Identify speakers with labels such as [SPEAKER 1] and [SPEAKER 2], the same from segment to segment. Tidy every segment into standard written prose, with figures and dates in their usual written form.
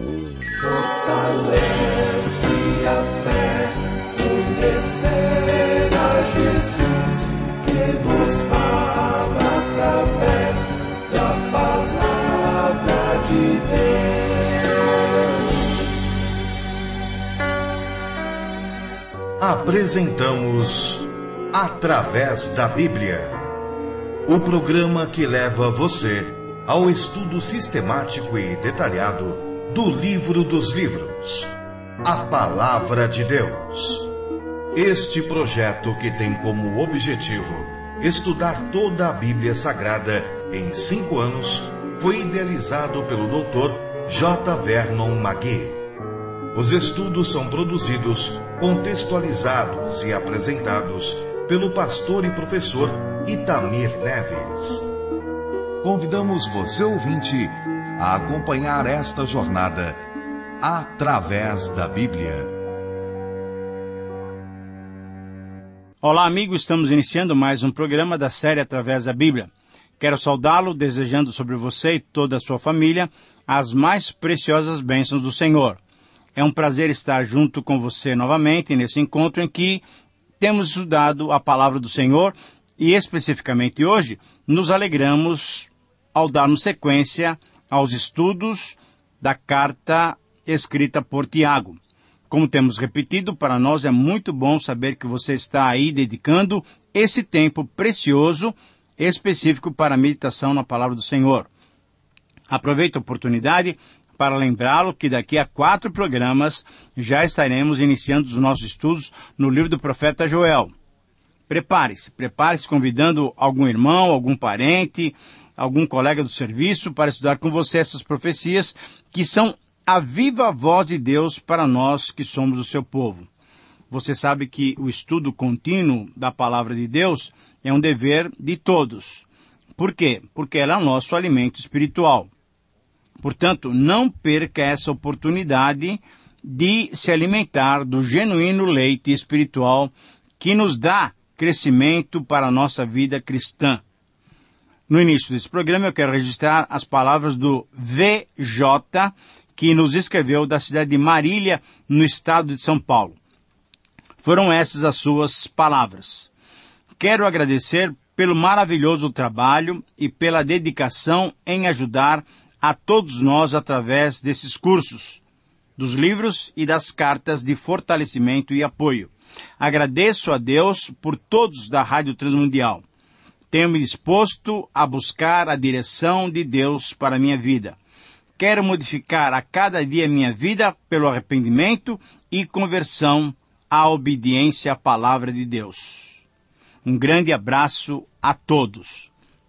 [SPEAKER 1] Fortalece a fé, conhecer a Jesus, que nos fala através da palavra de Deus.
[SPEAKER 2] Apresentamos Através da Bíblia, o programa que leva você ao estudo sistemático e detalhado do livro dos livros, a Palavra de Deus. Este projeto, que tem como objetivo estudar toda a Bíblia Sagrada em 5 anos, foi idealizado pelo Dr. J. Vernon McGee. Os estudos são produzidos, contextualizados e apresentados pelo pastor e professor Itamir Neves. Convidamos você, ouvinte, a acompanhar esta jornada através da Bíblia.
[SPEAKER 3] Olá, amigo, estamos iniciando mais um programa da série Através da Bíblia. Quero saudá-lo, desejando sobre você e toda a sua família as mais preciosas bênçãos do Senhor. É um prazer estar junto com você novamente nesse encontro em que temos estudado a Palavra do Senhor e, especificamente hoje, nos alegramos ao darmos sequência aos estudos da carta escrita por Tiago. Como temos repetido, para nós é muito bom saber que você está aí dedicando esse tempo precioso, específico para a meditação na Palavra do Senhor. Aproveito a oportunidade para lembrá-lo que daqui a 4 programas já estaremos iniciando os nossos estudos no livro do profeta Joel. Prepare-se convidando algum irmão, algum parente, algum colega do serviço para estudar com você essas profecias que são a viva voz de Deus para nós que somos o seu povo. Você sabe que o estudo contínuo da palavra de Deus é um dever de todos. Por quê? Porque ela é o nosso alimento espiritual. Portanto, não perca essa oportunidade de se alimentar do genuíno leite espiritual que nos dá crescimento para a nossa vida cristã. No início desse programa, eu quero registrar as palavras do VJ, que nos escreveu da cidade de Marília, no estado de São Paulo. Foram essas as suas palavras. Quero agradecer pelo maravilhoso trabalho e pela dedicação em ajudar a todos nós através desses cursos, dos livros e das cartas de fortalecimento e apoio. Agradeço a Deus por todos da Rádio Transmundial. Tenho me disposto a buscar a direção de Deus para a minha vida. Quero modificar a cada dia minha vida pelo arrependimento e conversão à obediência à palavra de Deus. Um grande abraço a todos.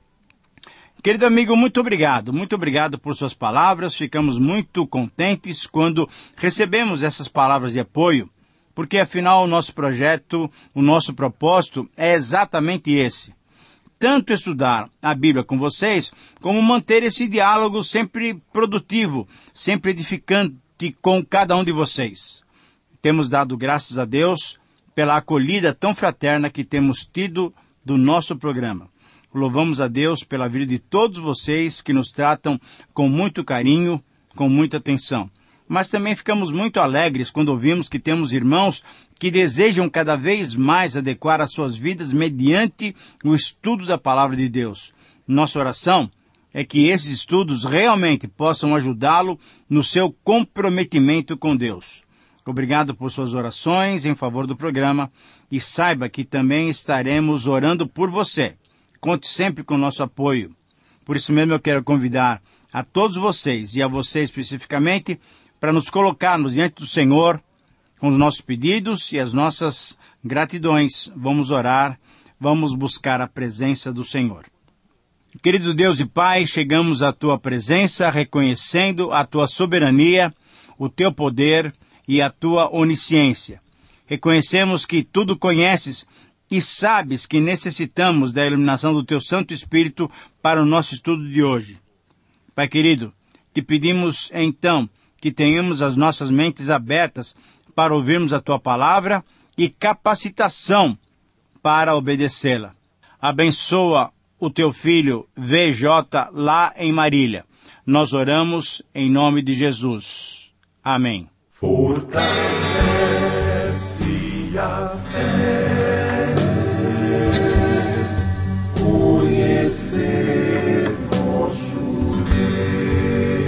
[SPEAKER 3] Querido amigo, muito obrigado por suas palavras. Ficamos muito contentes quando recebemos essas palavras de apoio, porque afinal o nosso projeto, o nosso propósito é exatamente esse. Tanto estudar a Bíblia com vocês, como manter esse diálogo sempre produtivo, sempre edificante com cada um de vocês. Temos dado graças a Deus pela acolhida tão fraterna que temos tido do nosso programa. Louvamos a Deus pela vida de todos vocês que nos tratam com muito carinho, com muita atenção. Mas também ficamos muito alegres quando ouvimos que temos irmãos que desejam cada vez mais adequar as suas vidas mediante o estudo da Palavra de Deus. Nossa oração é que esses estudos realmente possam ajudá-lo no seu comprometimento com Deus. Obrigado por suas orações em favor do programa e saiba que também estaremos orando por você. Conte sempre com o nosso apoio. Por isso mesmo eu quero convidar a todos vocês e a você especificamente para nos colocarmos diante do Senhor com os nossos pedidos e as nossas gratidões. Vamos orar, vamos buscar a presença do Senhor. Querido Deus e Pai, chegamos à Tua presença reconhecendo a Tua soberania, o Teu poder e a Tua onisciência. Reconhecemos que tudo conheces e sabes que necessitamos da iluminação do Teu Santo Espírito para o nosso estudo de hoje. Pai querido, te pedimos então que tenhamos as nossas mentes abertas para ouvirmos a Tua palavra e capacitação para obedecê-la. Abençoa o Teu filho VJ lá em Marília. Nós oramos em nome de Jesus. Amém.
[SPEAKER 1] Fortalece a fé, conhecer nosso Deus.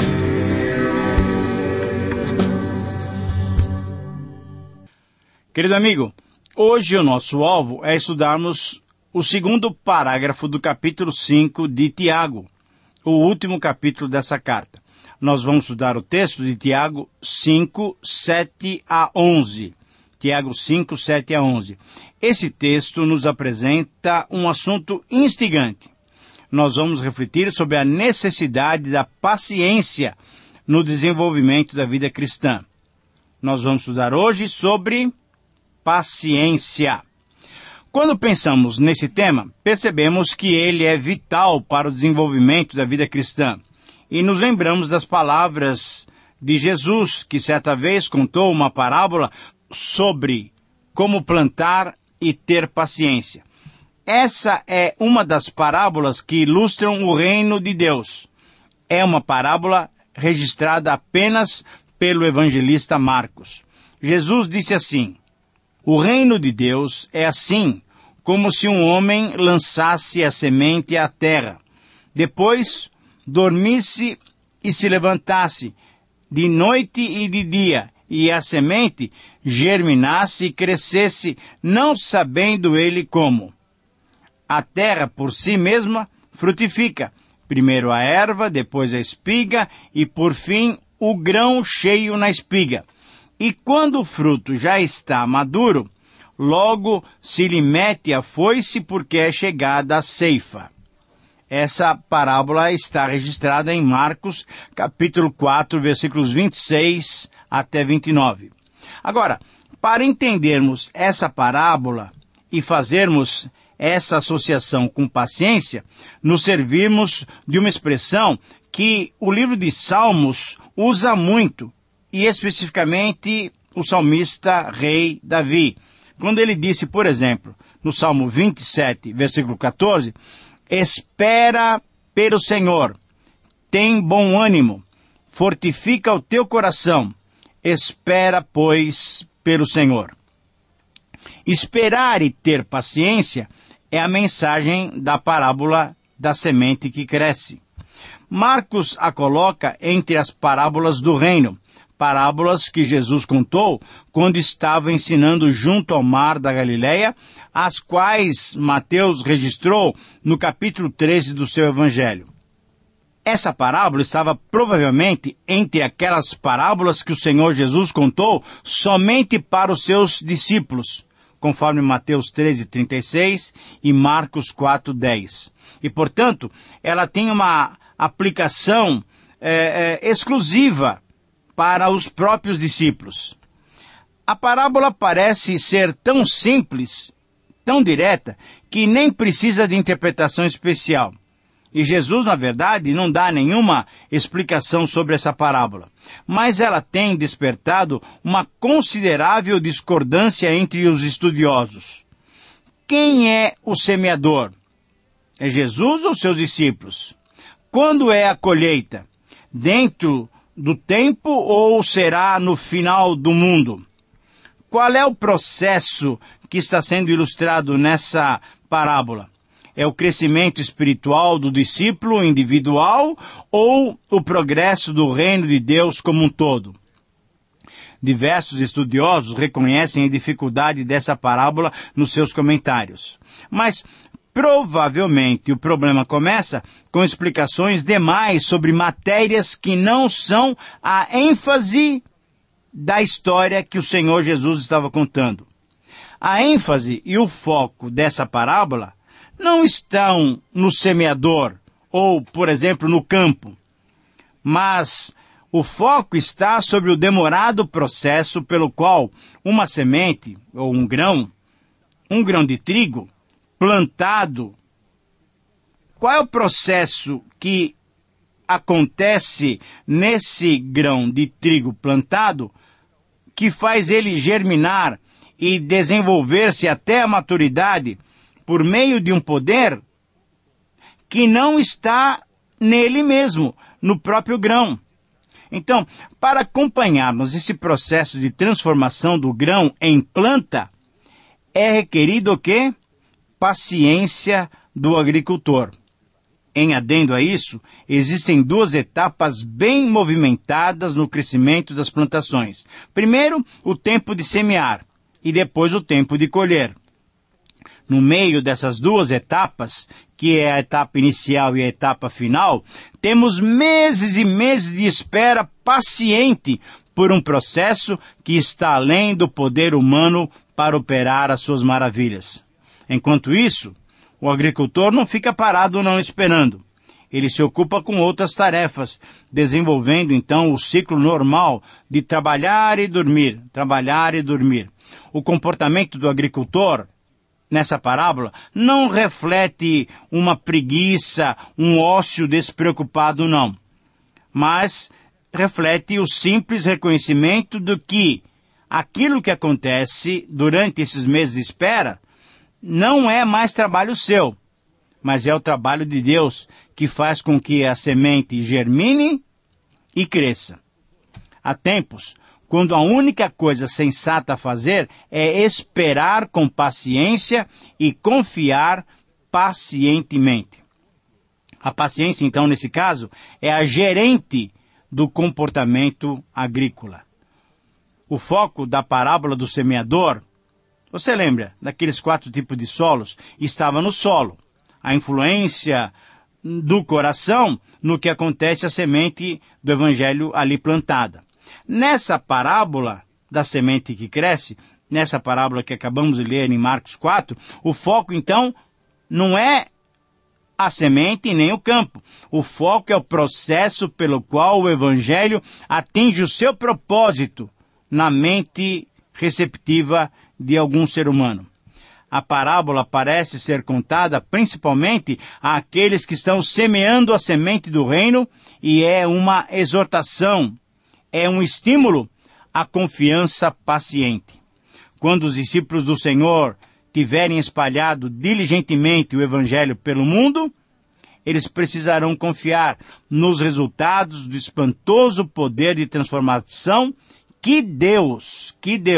[SPEAKER 3] Querido amigo, hoje o nosso alvo é estudarmos o segundo parágrafo do capítulo 5 de Tiago, o último capítulo dessa carta. Nós vamos estudar o texto de Tiago 5, 7 a 11. Tiago 5, 7 a 11. Esse texto nos apresenta um assunto instigante. Nós vamos refletir sobre a necessidade da paciência no desenvolvimento da vida cristã. Nós vamos estudar hoje sobre paciência. Quando pensamos nesse tema, percebemos que ele é vital para o desenvolvimento da vida cristã. E nos lembramos das palavras de Jesus, que certa vez contou uma parábola sobre como plantar e ter paciência. Essa é uma das parábolas que ilustram o reino de Deus. É uma parábola registrada apenas pelo evangelista Marcos. Jesus disse assim: o reino de Deus é assim, como se um homem lançasse a semente à terra. Depois dormisse e se levantasse, de noite e de dia, e a semente germinasse e crescesse, não sabendo ele como. A terra por si mesma frutifica, primeiro a erva, depois a espiga, e por fim o grão cheio na espiga. E quando o fruto já está maduro, logo se lhe mete a foice, porque é chegada a ceifa. Essa parábola está registrada em Marcos, capítulo 4, versículos 26 até 29. Agora, para entendermos essa parábola e fazermos essa associação com paciência, nos servimos de uma expressão que o livro de Salmos usa muito, e especificamente o salmista rei Davi, quando ele disse, por exemplo, no Salmo 27, versículo 14, espera pelo Senhor, tem bom ânimo, fortifica o teu coração, espera, pois, pelo Senhor. Esperar e ter paciência é a mensagem da parábola da semente que cresce. Marcos a coloca entre as parábolas do reino, parábolas que Jesus contou quando estava ensinando junto ao mar da Galileia, as quais Mateus registrou no capítulo 13 do seu evangelho. Essa parábola estava provavelmente entre aquelas parábolas que o Senhor Jesus contou somente para os seus discípulos, conforme Mateus 13:36 e Marcos 4:10. E, portanto, ela tem uma aplicação exclusiva para os próprios discípulos. A parábola parece ser tão simples, tão direta, que nem precisa de interpretação especial. E Jesus, na verdade, não dá nenhuma explicação sobre essa parábola. Mas ela tem despertado uma considerável discordância entre os estudiosos. Quem é o semeador? É Jesus ou seus discípulos? Quando é a colheita? Dentro do tempo ou será no final do mundo? Qual é o processo que está sendo ilustrado nessa parábola? É o crescimento espiritual do discípulo individual ou o progresso do reino de Deus como um todo? Diversos estudiosos reconhecem a dificuldade dessa parábola nos seus comentários. Mas provavelmente o problema começa com explicações demais sobre matérias que não são a ênfase da história que o Senhor Jesus estava contando. A ênfase e o foco dessa parábola não estão no semeador ou, por exemplo, no campo, mas o foco está sobre o demorado processo pelo qual uma semente ou um grão de trigo plantado. Qual é o processo que acontece nesse grão de trigo plantado que faz ele germinar e desenvolver-se até a maturidade por meio de um poder que não está nele mesmo, no próprio grão? Então, para acompanharmos esse processo de transformação do grão em planta, é requerido o quê? Paciência do agricultor. Em adendo a isso, existem duas etapas bem movimentadas no crescimento das plantações. Primeiro, o tempo de semear e depois o tempo de colher. No meio dessas duas etapas, que é a etapa inicial e a etapa final, temos meses e meses de espera paciente por um processo que está além do poder humano para operar as suas maravilhas. Enquanto isso, o agricultor não fica parado não esperando. Ele se ocupa com outras tarefas, desenvolvendo então o ciclo normal de trabalhar e dormir, trabalhar e dormir. O comportamento do agricultor, nessa parábola, não reflete uma preguiça, um ócio despreocupado, não. Mas reflete o simples reconhecimento de que aquilo que acontece durante esses meses de espera não é mais trabalho seu, mas é o trabalho de Deus que faz com que a semente germine e cresça. Há tempos, quando a única coisa sensata a fazer é esperar com paciência e confiar pacientemente. A paciência, então, nesse caso, é a gerente do comportamento agrícola. O foco da parábola do semeador, você lembra daqueles 4 tipos de solos? Estava no solo. A influência do coração no que acontece à semente do evangelho ali plantada. Nessa parábola da semente que cresce, nessa parábola que acabamos de ler em Marcos 4, o foco então não é a semente e nem o campo. O foco é o processo pelo qual o evangelho atinge o seu propósito na mente receptiva de algum ser humano. A parábola parece ser contada principalmente àqueles que estão semeando a semente do reino e é uma exortação, é um estímulo à confiança paciente. Quando os discípulos do Senhor tiverem espalhado diligentemente o evangelho pelo mundo, eles precisarão confiar nos resultados do espantoso poder de transformação que Deus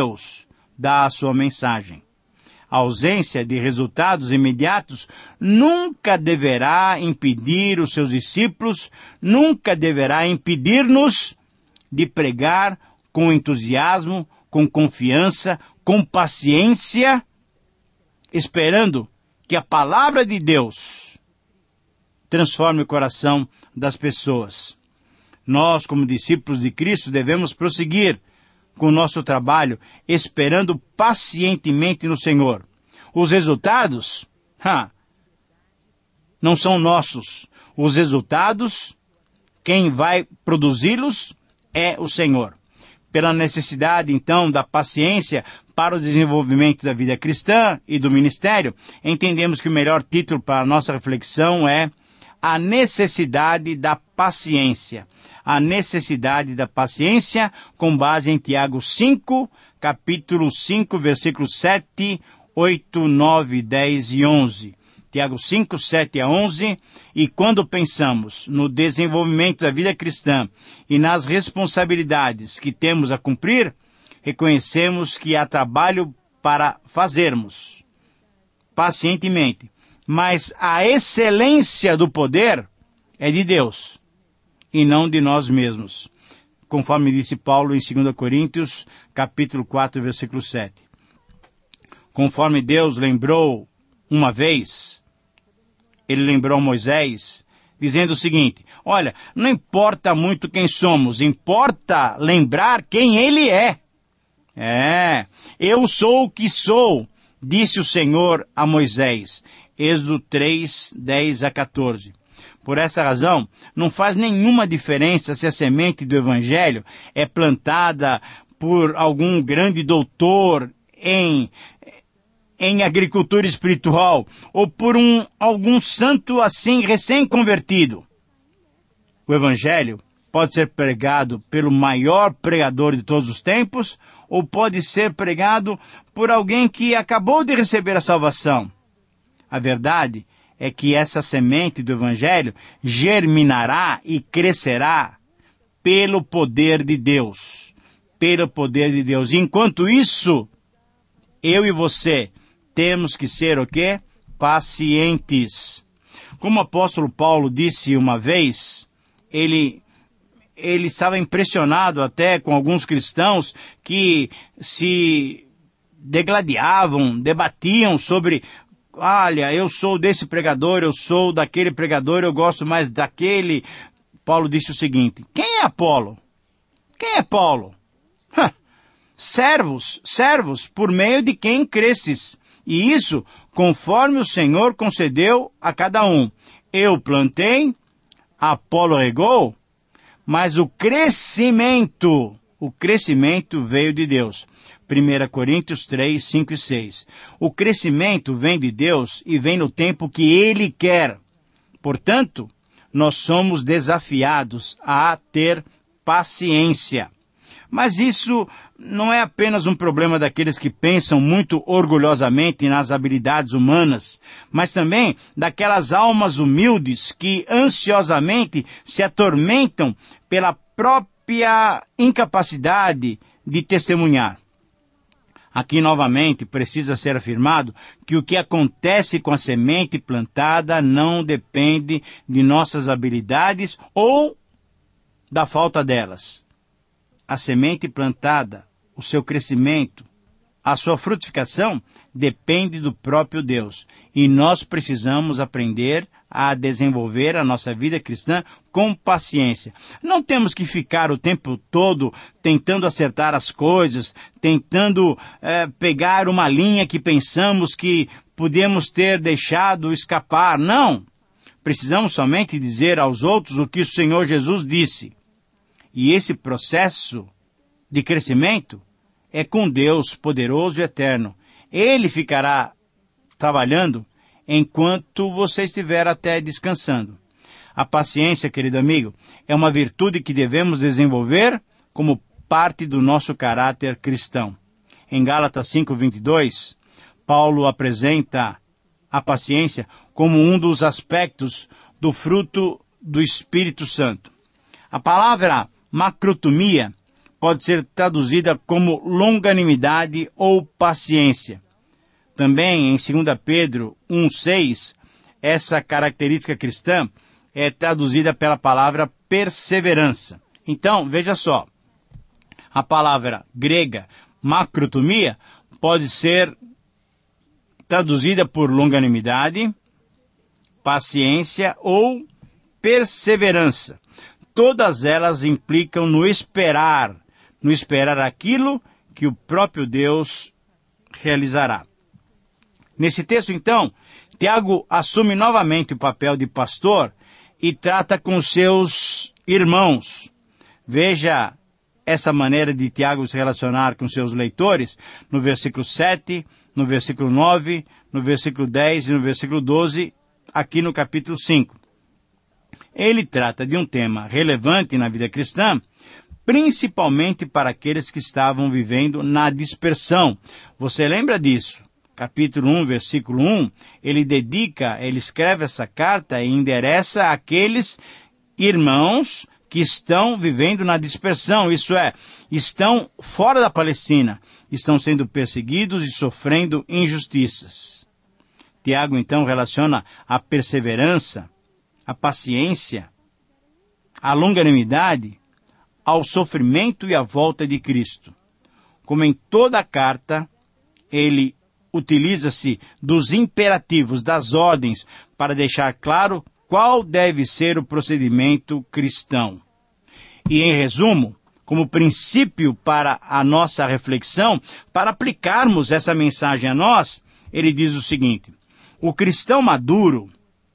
[SPEAKER 3] dá à sua mensagem. A ausência de resultados imediatos nunca deverá impedir os seus discípulos, nunca deverá impedir-nos de pregar com entusiasmo, com confiança, com paciência, esperando que a palavra de Deus transforme o coração das pessoas. Nós, como discípulos de Cristo, devemos prosseguir com o nosso trabalho, esperando pacientemente no Senhor. Os resultados, não são nossos. Os resultados, quem vai produzi-los é o Senhor. Pela necessidade, então, da paciência para o desenvolvimento da vida cristã e do ministério, entendemos que o melhor título para a nossa reflexão é a necessidade da paciência. A necessidade da paciência, com base em Tiago 5, capítulo 5, versículos 7, 8, 9, 10 e 11. Tiago 5, 7 a 11. E quando pensamos no desenvolvimento da vida cristã e nas responsabilidades que temos a cumprir, reconhecemos que há trabalho para fazermos pacientemente. Mas a excelência do poder é de Deus e não de nós mesmos, conforme disse Paulo em 2 Coríntios, capítulo 4, versículo 7. Conforme Deus lembrou uma vez, ele lembrou a Moisés, dizendo o seguinte: olha, não importa muito quem somos, importa lembrar quem ele é. Eu sou o que sou, disse o Senhor a Moisés. Êxodo 3, 10 a 14. Por essa razão, não faz nenhuma diferença se a semente do Evangelho é plantada por algum grande doutor em agricultura espiritual ou por algum santo assim recém-convertido. O Evangelho pode ser pregado pelo maior pregador de todos os tempos ou pode ser pregado por alguém que acabou de receber a salvação. A verdade é que essa semente do Evangelho germinará e crescerá pelo poder de Deus. Pelo poder de Deus. Enquanto isso, eu e você temos que ser o quê? Pacientes. Como o apóstolo Paulo disse uma vez, ele estava impressionado até com alguns cristãos que se degladiavam, debatiam sobre, olha, eu sou desse pregador, eu sou daquele pregador, eu gosto mais daquele. Paulo disse o seguinte: quem é Apolo? Quem é Paulo? Servos, por meio de quem cresces. E isso conforme o Senhor concedeu a cada um. Eu plantei, Apolo regou, mas o crescimento veio de Deus. 1 Coríntios 3, 5 e 6. O crescimento vem de Deus e vem no tempo que Ele quer. Portanto, nós somos desafiados a ter paciência. Mas isso não é apenas um problema daqueles que pensam muito orgulhosamente nas habilidades humanas, mas também daquelas almas humildes que ansiosamente se atormentam pela própria incapacidade de testemunhar. Aqui novamente precisa ser afirmado que o que acontece com a semente plantada não depende de nossas habilidades ou da falta delas. A semente plantada, o seu crescimento, a sua frutificação depende do próprio Deus. E nós precisamos aprender a desenvolver a nossa vida cristã com paciência. Não temos que ficar o tempo todo tentando acertar as coisas, tentando pegar uma linha que pensamos que podemos ter deixado escapar. Não! Precisamos somente dizer aos outros o que o Senhor Jesus disse. E esse processo de crescimento é com Deus poderoso e eterno. Ele ficará trabalhando enquanto você estiver até descansando. A paciência, querido amigo, é uma virtude que devemos desenvolver como parte do nosso caráter cristão. Em Gálatas 5:22, Paulo apresenta a paciência como um dos aspectos do fruto do Espírito Santo. A palavra macrotomia pode ser traduzida como longanimidade ou paciência. Também em 2 Pedro 1,6, essa característica cristã é traduzida pela palavra perseverança. Então, veja só, a palavra grega macrotomia pode ser traduzida por longanimidade, paciência ou perseverança. Todas elas implicam no esperar aquilo que o próprio Deus realizará. Nesse texto, então, Tiago assume novamente o papel de pastor e trata com seus irmãos. Veja essa maneira de Tiago se relacionar com seus leitores no versículo 7, no versículo 9, no versículo 10 e no versículo 12, aqui no capítulo 5. Ele trata de um tema relevante na vida cristã, principalmente para aqueles que estavam vivendo na dispersão. Você lembra disso? Capítulo 1, versículo 1, ele escreve essa carta e endereça àqueles irmãos que estão vivendo na dispersão, isso é, estão fora da Palestina, estão sendo perseguidos e sofrendo injustiças. Tiago, então, relaciona a perseverança, a paciência, a longanimidade, ao sofrimento e à volta de Cristo. Como em toda a carta, ele utiliza-se dos imperativos, das ordens, para deixar claro qual deve ser o procedimento cristão. E, em resumo, como princípio para a nossa reflexão, para aplicarmos essa mensagem a nós, ele diz o seguinte: o cristão maduro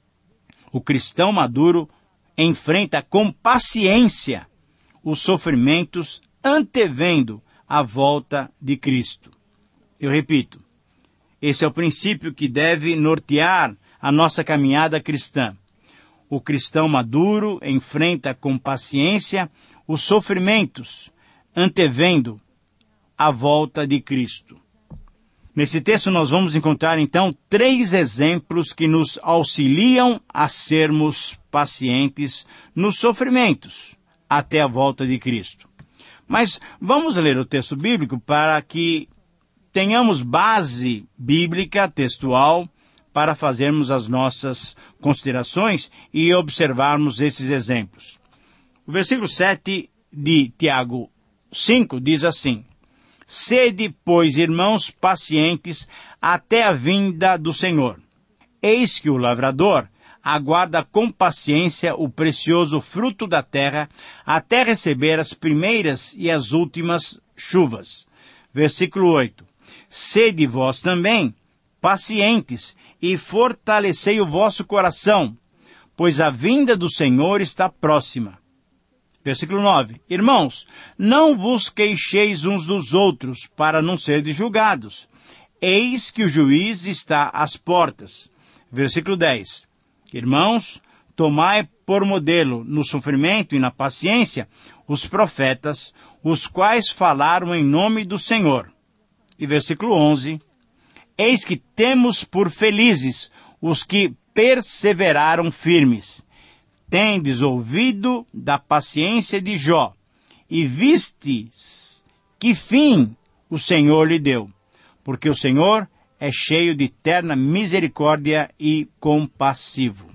[SPEAKER 3] enfrenta com paciência os sofrimentos antevendo a volta de Cristo. Eu repito, esse é o princípio que deve nortear a nossa caminhada cristã. O cristão maduro enfrenta com paciência os sofrimentos antevendo a volta de Cristo. Nesse texto nós vamos encontrar então 3 exemplos que nos auxiliam a sermos pacientes nos sofrimentos até a volta de Cristo. Mas vamos ler o texto bíblico para que tenhamos base bíblica, textual, para fazermos as nossas considerações e observarmos esses exemplos. O versículo 7 de Tiago 5 diz assim: Sede, pois, irmãos, pacientes até a vinda do Senhor. Eis que o lavrador aguarda com paciência o precioso fruto da terra até receber as primeiras e as últimas chuvas. Versículo 8. Sede vós também pacientes e fortalecei o vosso coração, pois a vinda do Senhor está próxima. Versículo 9. Irmãos, não vos queixeis uns dos outros, para não serdes julgados. Eis que o juiz está às portas. Versículo 10. Irmãos, tomai por modelo no sofrimento e na paciência os profetas, os quais falaram em nome do Senhor. E versículo 11. Eis que temos por felizes os que perseveraram firmes. Tendes ouvido da paciência de Jó, e vistes que fim o Senhor lhe deu, porque o Senhor é cheio de eterna misericórdia e compassivo.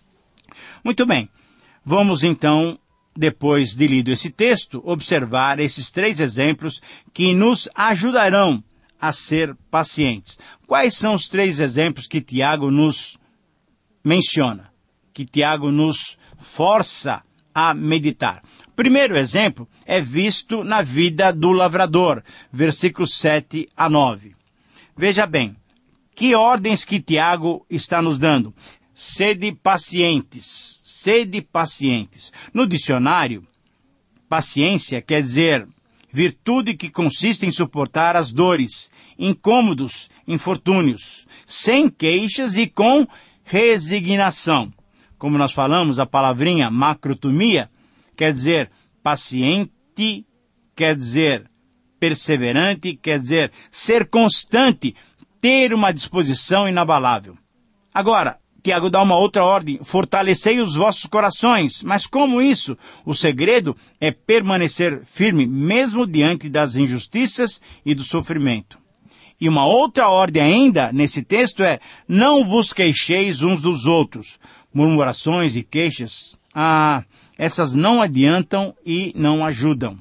[SPEAKER 3] Muito bem, vamos então, depois de lido esse texto, observar esses 3 exemplos que nos ajudarão a ser pacientes. Quais são os 3 exemplos que Tiago nos menciona, que Tiago nos força a meditar? O primeiro exemplo é visto na vida do lavrador, versículos 7 a 9. Veja bem, que ordens que Tiago está nos dando? Sede pacientes, sede pacientes. No dicionário, paciência quer dizer virtude que consiste em suportar as dores, incômodos, infortúnios, sem queixas e com resignação. Como nós falamos, a palavrinha macrotomia quer dizer paciente, quer dizer perseverante, quer dizer ser constante, ter uma disposição inabalável. Agora, Tiago dá uma outra ordem: fortalecei os vossos corações. Mas como isso? O segredo é permanecer firme, mesmo diante das injustiças e do sofrimento. E uma outra ordem ainda nesse texto é: não vos queixeis uns dos outros. Murmurações e queixas, essas não adiantam e não ajudam.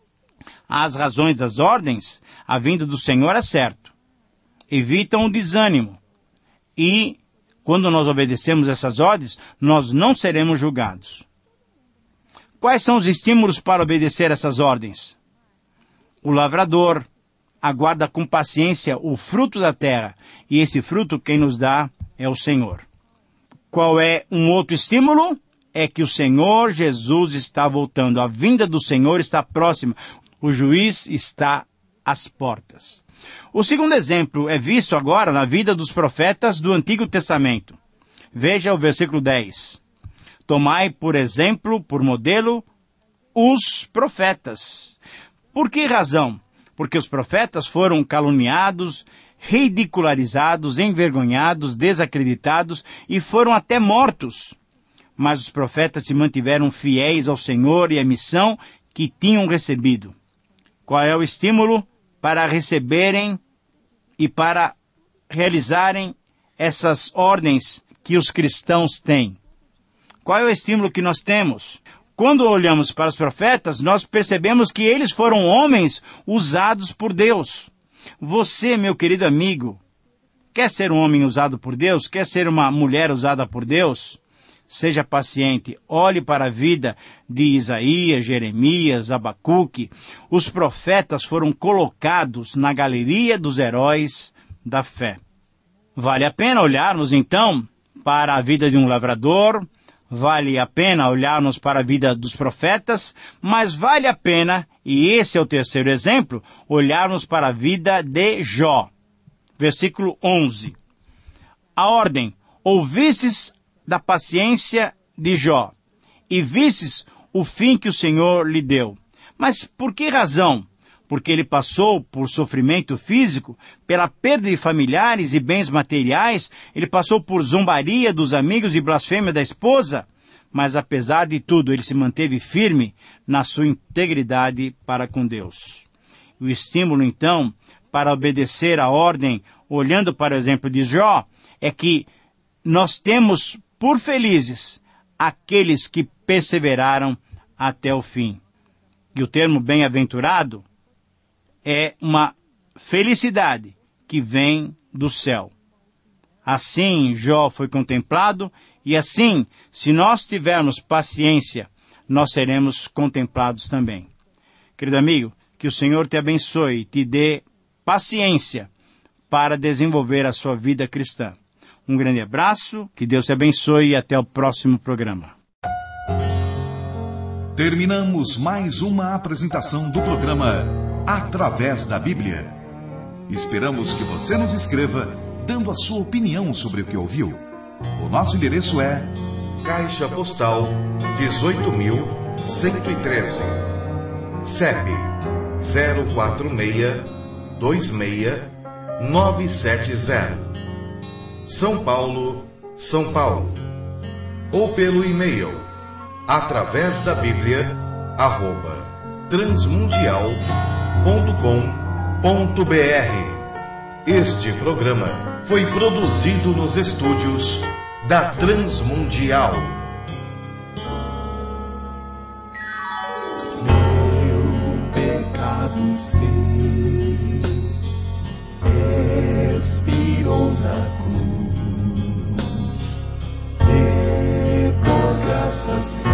[SPEAKER 3] As razões das ordens, a vinda do Senhor é certo. Evitam o desânimo. E, quando nós obedecemos essas ordens, nós não seremos julgados. Quais são os estímulos para obedecer essas ordens? O lavrador aguarda com paciência o fruto da terra, e esse fruto quem nos dá é o Senhor. Qual é um outro estímulo? É que o Senhor Jesus está voltando. A vinda do Senhor está próxima. O juiz está às portas. O segundo exemplo é visto agora na vida dos profetas do Antigo Testamento. Veja o versículo 10. Tomai por exemplo, por modelo, os profetas. Por que razão? Porque os profetas foram caluniados, ridicularizados, envergonhados, desacreditados e foram até mortos. Mas os profetas se mantiveram fiéis ao Senhor e à missão que tinham recebido. Qual é o estímulo para receberem e para realizarem essas ordens que os cristãos têm? Qual é o estímulo que nós temos? Quando olhamos para os profetas, nós percebemos que eles foram homens usados por Deus. Você, meu querido amigo, quer ser um homem usado por Deus? Quer ser uma mulher usada por Deus? Seja paciente, olhe para a vida de Isaías, Jeremias, Abacuque. Os profetas foram colocados na galeria dos heróis da fé. Vale a pena olharmos, então, para a vida de um lavrador, vale a pena olharmos para a vida dos profetas, mas vale a pena, e esse é o terceiro exemplo, olharmos para a vida de Jó. Versículo 11. A ordem: ouvistes da paciência de Jó, e vistes o fim que o Senhor lhe deu. Mas por que razão? Porque ele passou por sofrimento físico, pela perda de familiares e bens materiais, ele passou por zombaria dos amigos e blasfêmia da esposa. mas apesar de tudo, ele se manteve firme na sua integridade para com Deus. O estímulo, então, para obedecer à ordem, olhando para o exemplo de Jó, é que nós temos por felizes aqueles que perseveraram até o fim. E o termo bem-aventurado é uma felicidade que vem do céu. Assim, Jó foi contemplado, e assim, se nós tivermos paciência, nós seremos contemplados também. Querido amigo, que o Senhor te abençoe e te dê paciência para desenvolver a sua vida cristã. Um grande abraço, que Deus te abençoe e até o próximo programa.
[SPEAKER 2] Terminamos mais uma apresentação do programa Através da Bíblia. Esperamos que você nos escreva dando a sua opinião sobre o que ouviu. O nosso endereço é Caixa Postal 18.113, CEP 04626-970, São Paulo, São Paulo. Ou pelo e-mail através da Bíblia @transmundial.com.br. Este programa foi produzido nos estúdios da Transmundial.
[SPEAKER 1] Meu pecado sei, expirou na cruz, e por graça